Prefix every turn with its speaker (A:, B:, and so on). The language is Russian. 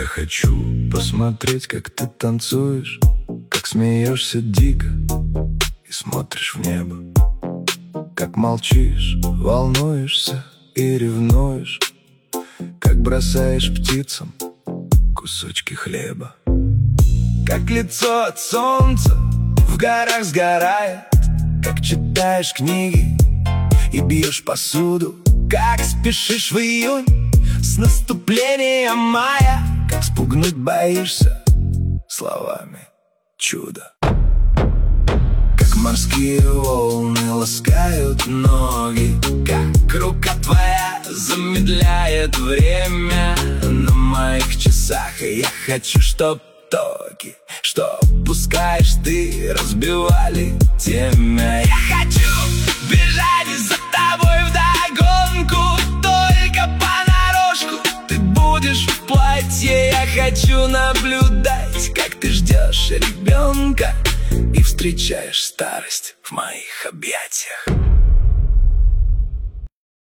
A: Я хочу посмотреть, как ты танцуешь, как смеешься дико и смотришь в небо, как молчишь, волнуешься и ревнуешь, как бросаешь птицам кусочки хлеба, как лицо от солнца в горах сгорает, как читаешь книги и бьешь посуду, как спешишь в июнь с наступлением мая, как спугнуть боишься словами чудо, как морские волны ласкают ноги, как рука твоя замедляет время на моих часах. И я хочу, чтоб токи, что пускаешь ты, разбивали темя. Я хочу бежать за тобой вдогонку, только понарошку. Ты будешь в платье, я хочу наблюдать, как ты ждешь ребенка и встречаешь старость в моих объятиях.